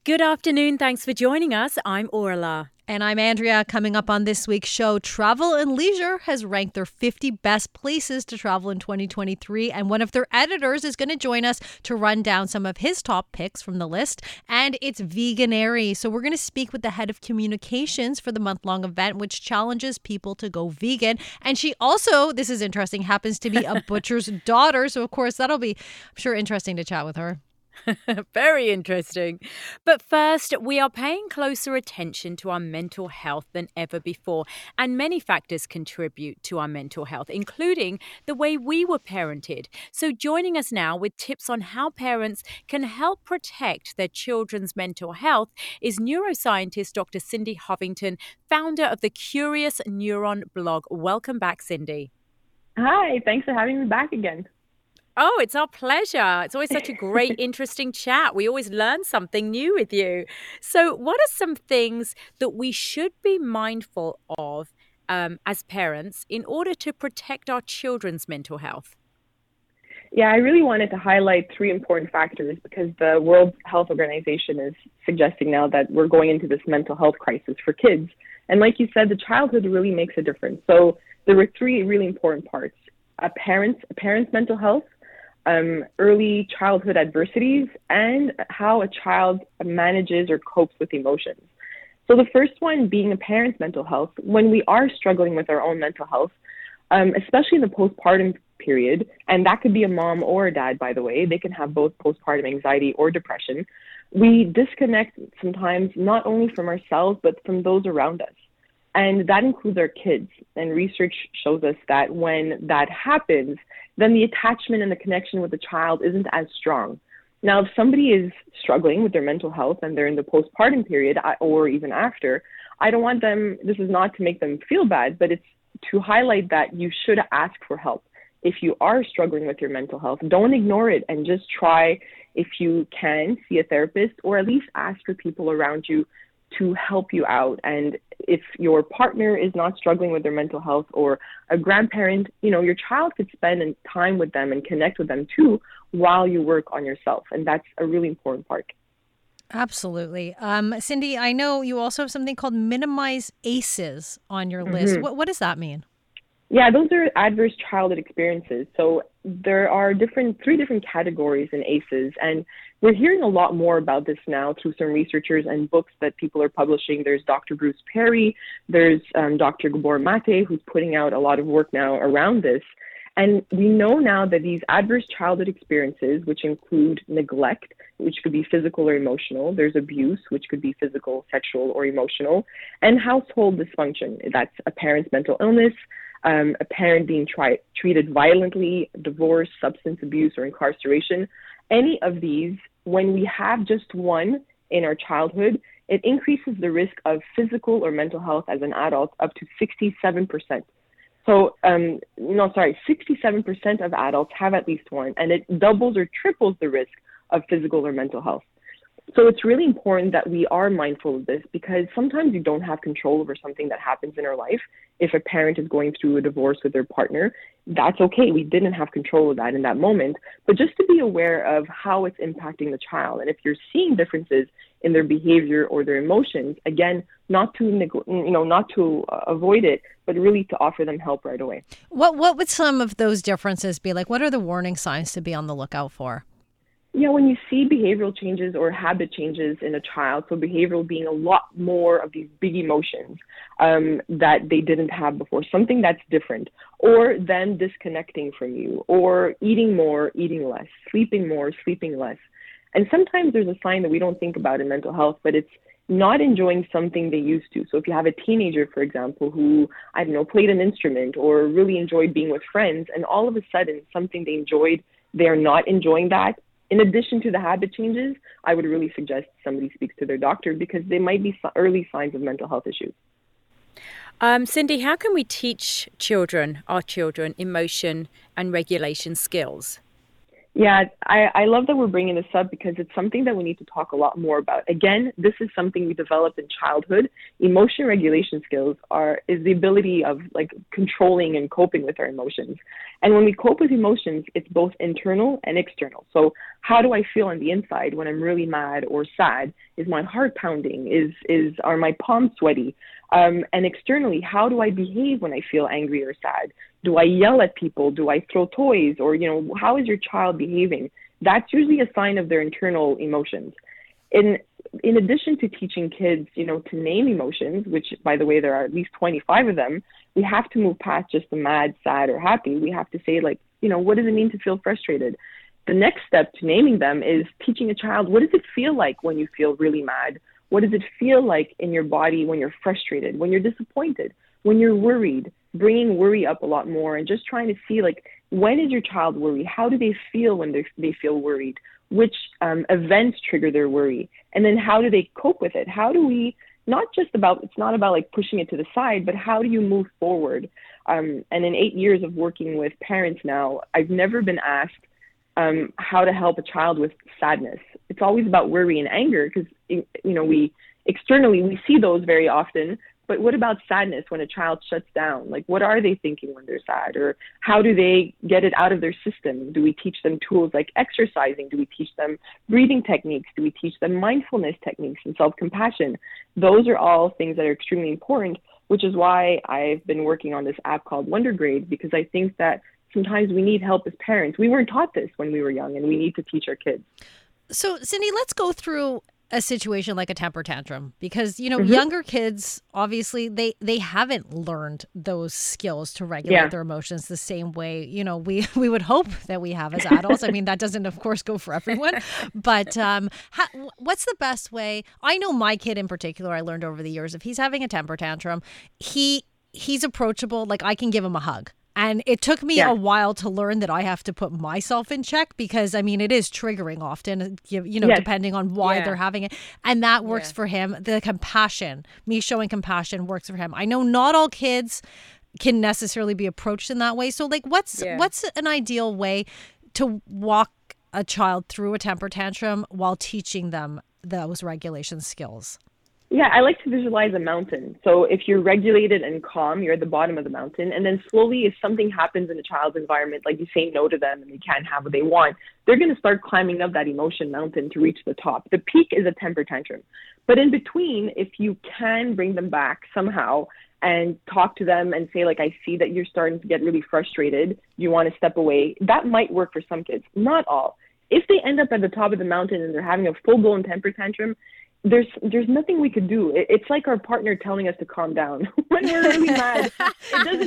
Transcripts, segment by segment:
Good afternoon. Thanks for joining us. I'm Orla. And I'm Andrea. Coming up on this week's show, Travel and Leisure has ranked their 50 best places to travel in 2023. And one of their editors is going to join us to run down some of his top picks from the list. And it's Veganary. So we're going to speak with the head of communications for the month-long event, which challenges people to go vegan. And she also, this is interesting, happens to be a butcher's daughter. So, of course, that'll be, I'm sure, interesting to chat with her. Very interesting. But first, we are paying closer attention to our mental health than ever before. And many factors contribute to our mental health, including the way we were parented. So joining us now with tips on how parents can help protect their children's mental health is neuroscientist Dr. Cindy Hovington, founder of the Curious Neuron blog. Welcome back, Cindy. Hi, thanks for having me back again. Oh, it's our pleasure. It's always such a great, interesting chat. We always learn something new with you. So what are some things that we should be mindful of as parents in order to protect our children's mental health? Yeah, I really wanted to highlight three important factors because the World Health Organization is suggesting now that we're going into this mental health crisis for kids. And like you said, the childhood really makes a difference. So there were three really important parts. A parent's mental health, early childhood adversities, and how a child manages or copes with emotions. So the first one being a parent's mental health, when we are struggling with our own mental health, especially in the postpartum period, and that could be a mom or a dad, by the way, they can have both postpartum anxiety or depression, we disconnect sometimes not only from ourselves, but from those around us. And that includes our kids. And research shows us that when that happens, then the attachment and the connection with the child isn't as strong. Now, if somebody is struggling with their mental health and they're in the postpartum period or even after, I don't want them, this is not to make them feel bad, but it's to highlight that you should ask for help. If you are struggling with your mental health, don't ignore it and just try, if you can, see a therapist or at least ask for people around you to help you out. And if your partner is not struggling with their mental health or a grandparent, your child could spend time with them and connect with them too while you work on yourself. And that's a really important part. Absolutely. Cindy, I know you also have something called Minimize ACEs on your list. What does that mean? Yeah, those are adverse childhood experiences. So there are three different categories in ACEs, and we're hearing a lot more about this now through some researchers and books that people are publishing. There's Dr. Bruce Perry, there's Dr. Gabor Mate, who's putting out a lot of work now around this. And we know now that these adverse childhood experiences, which include neglect, which could be physical or emotional, there's abuse, which could be physical, sexual, or emotional, and household dysfunction. That's a parent's mental illness, a parent being treated violently, divorce, substance abuse, or incarceration. Any of these, when we have just one in our childhood, it increases the risk of physical or mental health as an adult up to 67%. So, 67% of adults have at least one, and it doubles or triples the risk of physical or mental health. So it's really important that we are mindful of this because sometimes you don't have control over something that happens in our life. If a parent is going through a divorce with their partner, that's okay. We didn't have control of that in that moment, but just to be aware of how it's impacting the child. And if you're seeing differences in their behavior or their emotions, again, not to avoid it, but really to offer them help right away. What would some of those differences be? Like, what are the warning signs to be on the lookout for? Yeah, when you see behavioral changes or habit changes in a child, so behavioral being a lot more of these big emotions that they didn't have before, something that's different, or them disconnecting from you, or eating more, eating less, sleeping more, sleeping less. And sometimes there's a sign that we don't think about in mental health, but it's not enjoying something they used to. So if you have a teenager, for example, who, played an instrument or really enjoyed being with friends, and all of a sudden something they enjoyed, they're not enjoying that. In addition to the habit changes, I would really suggest somebody speaks to their doctor because they might be early signs of mental health issues. Cindy, how can we teach our children, emotion and regulation skills? Yeah, I love that we're bringing this up because it's something that we need to talk a lot more about. Again, this is something we develop in childhood. Emotion regulation skills is the ability of like controlling and coping with our emotions. And when we cope with emotions, it's both internal and external. So how do I feel on the inside when I'm really mad or sad? Is my heart pounding? Are my palms sweaty? And externally, how do I behave when I feel angry or sad? Do I yell at people? Do I throw toys? Or, how is your child behaving? That's usually a sign of their internal emotions. In addition to teaching kids, to name emotions, which, by the way, there are at least 25 of them, we have to move past just the mad, sad, or happy. We have to say, what does it mean to feel frustrated? The next step to naming them is teaching a child, what does it feel like when you feel really mad? What does it feel like in your body when you're frustrated, when you're disappointed, when you're worried? Bringing worry up a lot more and just trying to see, when is your child worried? How do they feel when they feel worried? Which events trigger their worry? And then how do they cope with it? How do we, it's not about pushing it to the side, but how do you move forward? And in 8 years of working with parents now, I've never been asked how to help a child with sadness. It's always about worry and anger because, we externally, we see those very often. But what about sadness when a child shuts down? What are they thinking when they're sad? Or how do they get it out of their system? Do we teach them tools like exercising? Do we teach them breathing techniques? Do we teach them mindfulness techniques and self-compassion? Those are all things that are extremely important, which is why I've been working on this app called WonderGrade, because I think that sometimes we need help as parents. We weren't taught this when we were young, and we need to teach our kids. So, Cindy, let's go through a situation like a temper tantrum because, younger kids, obviously, they haven't learned those skills to regulate their emotions the same way, we would hope that we have as adults. I mean, that doesn't, of course, go for everyone. But what's the best way? I know my kid in particular, I learned over the years, if he's having a temper tantrum, he's approachable. I can give him a hug. And it took me a while to learn that I have to put myself in check because, it is triggering often, depending on why they're having it. And that works for him. The compassion, me showing compassion works for him. I know not all kids can necessarily be approached in that way. So, what's an ideal way to walk a child through a temper tantrum while teaching them those regulation skills? Yeah, I like to visualize a mountain. So if you're regulated and calm, you're at the bottom of the mountain. And then slowly, if something happens in a child's environment, like you say no to them and they can't have what they want, they're going to start climbing up that emotion mountain to reach the top. The peak is a temper tantrum. But in between, if you can bring them back somehow and talk to them and say, I see that you're starting to get really frustrated, you want to step away, that might work for some kids, not all. If they end up at the top of the mountain and they're having a full-blown temper tantrum, there's nothing we could do. It's like our partner telling us to calm down when we're really mad. It doesn't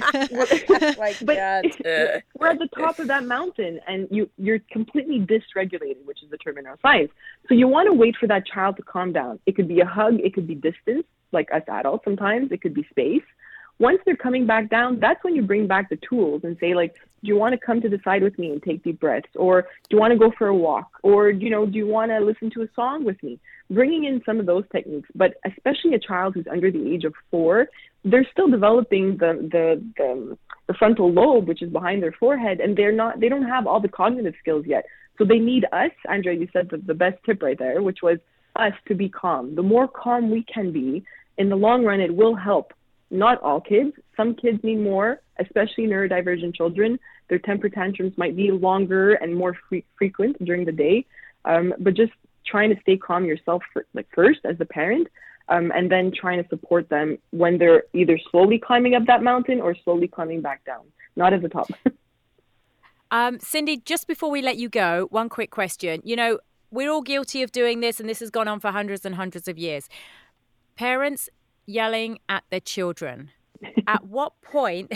work. We're at the top of that mountain and you're completely dysregulated, which is the term in our science. So you want to wait for that child to calm down. It could be a hug. It could be distance, like us adults sometimes. It could be space. Once they're coming back down, that's when you bring back the tools and say, do you want to come to the side with me and take deep breaths? Or do you want to go for a walk? Or, do you want to listen to a song with me? Bringing in some of those techniques, but especially a child who's under the age of 4, they're still developing the frontal lobe, which is behind their forehead, and they don't have all the cognitive skills yet. So they need us, Andrea, you said the best tip right there, which was us to be calm. The more calm we can be, in the long run, it will help. Not all kids. Some kids need more, especially neurodivergent children. Their temper tantrums might be longer and more frequent during the day. But just trying to stay calm yourself first as the parent, and then trying to support them when they're either slowly climbing up that mountain or slowly climbing back down, not at the top. Cindy, just before we let you go, one quick question. We're all guilty of doing this, and this has gone on for hundreds and hundreds of years. Parents yelling at their children. At what point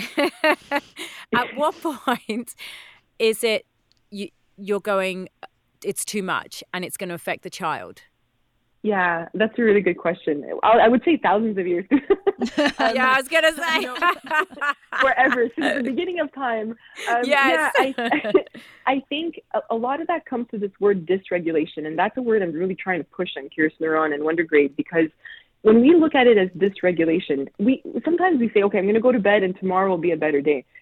is it you're going, it's too much and it's going to affect the child? Yeah, that's a really good question. I would say thousands of years. I was going to say. Forever, since the beginning of time. Yes. Yeah, I think a lot of that comes to this word dysregulation, and that's a word I'm really trying to push on Curious Neuron and WonderGrade, because when we look at it as dysregulation, sometimes we say, okay, I'm going to go to bed and tomorrow will be a better day.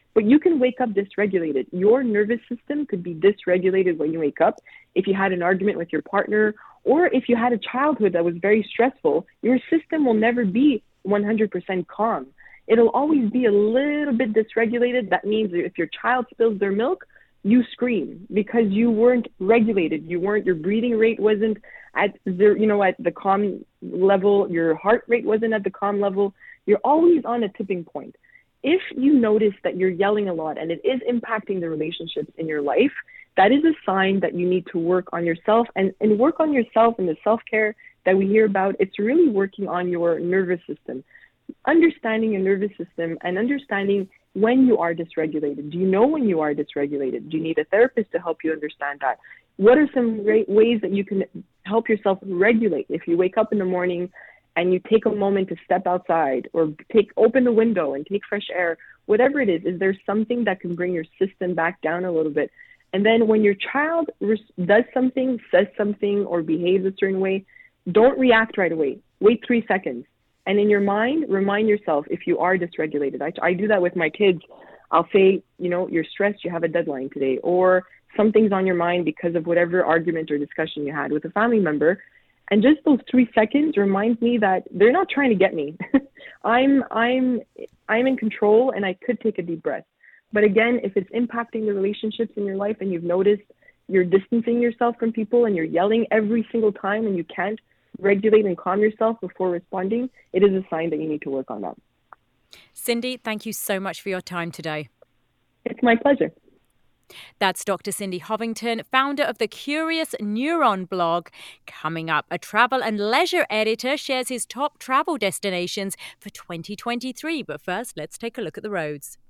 But you can wake up dysregulated. Your nervous system could be dysregulated when you wake up. If you had an argument with your partner, or if you had a childhood that was very stressful, your system will never be 100% calm. It'll always be a little bit dysregulated. That means if your child spills their milk, you scream because you weren't regulated. Your breathing rate wasn't at the calm level. Your heart rate wasn't at the calm level. You're always on a tipping point. If you notice that you're yelling a lot and it is impacting the relationships in your life, that is a sign that you need to work on yourself and work on yourself and the self-care that we hear about. It's really working on your nervous system, understanding your nervous system and understanding when you are dysregulated. Do you know when you are dysregulated? Do you need a therapist to help you understand that? What are some great ways that you can help yourself regulate? If you wake up in the morning and you take a moment to step outside or open the window and take fresh air, whatever it is there something that can bring your system back down a little bit? And then when your child does something, says something, or behaves a certain way, don't react right away. Wait 3 seconds. And in your mind, remind yourself if you are dysregulated. I do that with my kids. I'll say, you're stressed, you have a deadline today, or something's on your mind because of whatever argument or discussion you had with a family member. And just those 3 seconds reminds me that they're not trying to get me. I'm in control and I could take a deep breath. But again, if it's impacting the relationships in your life and you've noticed you're distancing yourself from people and you're yelling every single time and you can't regulate and calm yourself before responding, it is a sign that you need to work on that. Cindy, thank you so much for your time today. It's my pleasure. That's Dr. Cindy Hovington, founder of the Curious Neuron blog. Coming up, a travel and leisure editor shares his top travel destinations for 2023. But first, let's take a look at the roads.